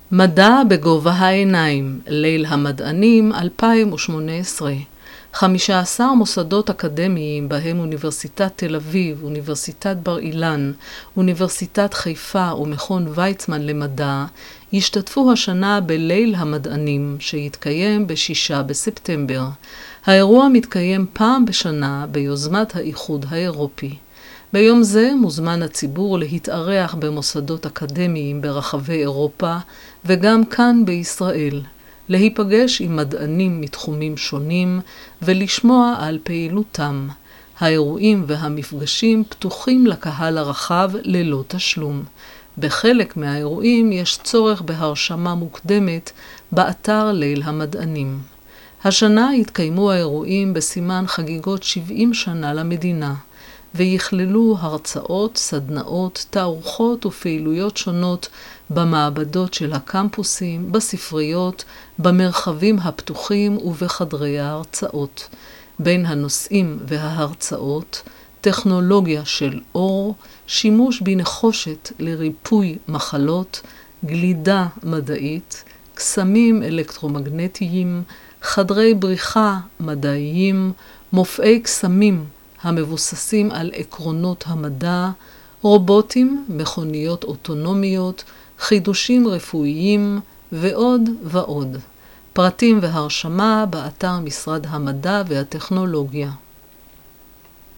מדע בגובה העיניים, ליל המדענים 2018. 15 מוסדות אקדמיים בהם אוניברסיטת תל אביב, אוניברסיטת בר אילן, אוניברסיטת חיפה ומכון ויצמן למדע השתתפו השנה בליל המדענים שיתקיים ב6 בספטמבר. האירוע מתקיים פעם בשנה ביוזמת האיחוד האירופי. ביום זה מוזמן הציבור להתארח במוסדות אקדמיים ברחבי אירופה וגם כאן בישראל, להיפגש עם מדענים מתחומים שונים ולשמוע על פעילותם. האירועים והמפגשים פתוחים לקהל הרחב ללא תשלום. בחלק מהאירועים יש צורך בהרשמה מוקדמת באתר ליל המדענים. השנה התקיימו האירועים בסימן חגיגות 70 שנה למדינה, ויכללו הרצאות, סדנאות, תערוכות ופעילויות שונות במעבדות של הקמפוסים, בספריות, במרחבים הפתוחים ובחדרי ההרצאות. בין הנושאים וההרצאות, טכנולוגיה של אור, שימוש בנחושת לריפוי מחלות, גלידה מדעית, קסמים אלקטרומגנטיים, חדרי בריחה מדעיים, מופעי קסמים המבוססים על עקרונות המדע, רובוטים, מכוניות אוטונומיות, חידושים רפואיים ועוד ועוד. פרטים והרשמה באתר משרד המדע והטכנולוגיה.